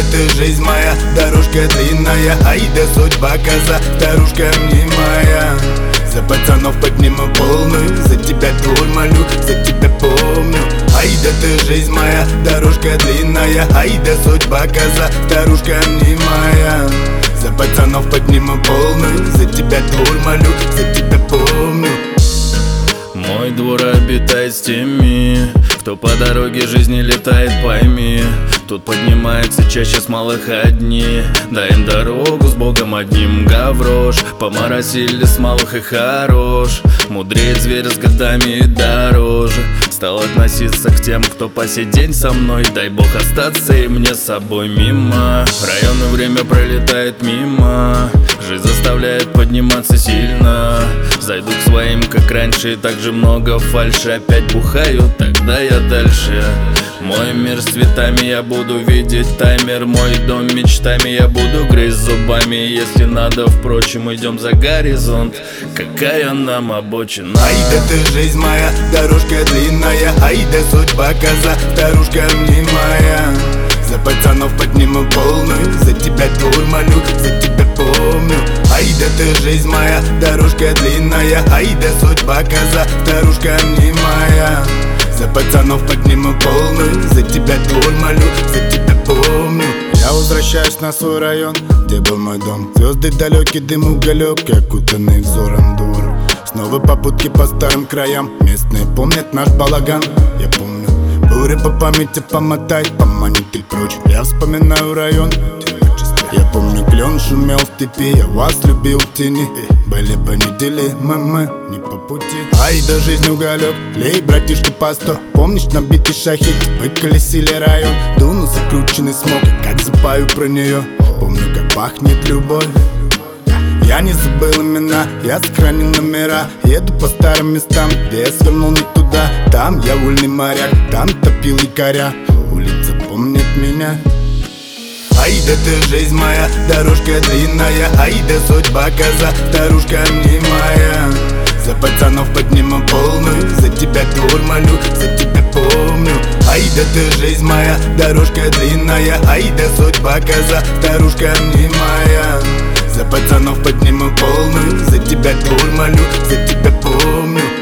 ты жизнь моя, дорожка длинная, ай да судьба коза, старушка мнимая. За пацанов подниму полную, за тебя двор молю, за тебя помню. Ай да ты жизнь моя, дорожка длинная, ай да судьба коза, старушка мнимая. За пацанов подниму полную, за тебя двор молю, за тебя помню. Мой двор обитает с теми, кто по дороге жизни летает, пойми. Тут поднимается чаще с малых одни. Дай им дорогу с Богом одним, гаврош. Поморосили с малых и хорош. Мудреет зверь с годами и дороже. Стал относиться к тем, кто по сей день со мной. Дай Бог остаться и мне с собой мимо. Районное время пролетает мимо. Жизнь заставляет подниматься сильно. Зайду к своим, как раньше, и так же много фальши. Опять бухаю, тогда я дальше. Мой мир с цветами, я буду видеть таймер. Мой дом мечтами, я буду грызть зубами. Если надо, впрочем, идем за горизонт. Какая нам обочина. Ай да ты жизнь моя, дорожка длинная, ай да судьба коза, старушка мнимая. За пацанов подниму полную, за тебя двор молю, за тебя помню. Ай да ты жизнь моя, дорожка длинная, ай да судьба коза, старушка мнимая. За пацанов подниму полную, за тебя двор молю, за тебя помню. Я возвращаюсь на свой район, где был мой дом. Звезды далекий, дым уголек, окутанный взором двор. Снова попутки по старым краям, местные помнят наш балаган. Я помню, буря по памяти помотать, поманит и прочь. Я вспоминаю район, я помню, клен шумел в степи, я вас любил в тени. Были бы недели, мы не по пути. Ай да жизнь уголек, лей, братишка, по 100. Помнишь набитый шахид, выколесили район. Дуну закрученный смог, как запаю про нее. Помню, как пахнет любовь. Я не забыл имена, я сохранил номера. Еду по старым местам, где я свернул не туда. Там я вольный моряк, там топил якоря. Улица помнит меня. Ай да ты жизнь моя, дорожка длинная, ай да судьба коза, старушка мнимая. За пацанов подниму полную, за тебя двор молю, за тебя помню. Ай да ты жизнь моя, дорожка длинная, ай да судьба коза, старушка мнимая. За пацанов подниму полную, за тебя двор молю, за тебя помню.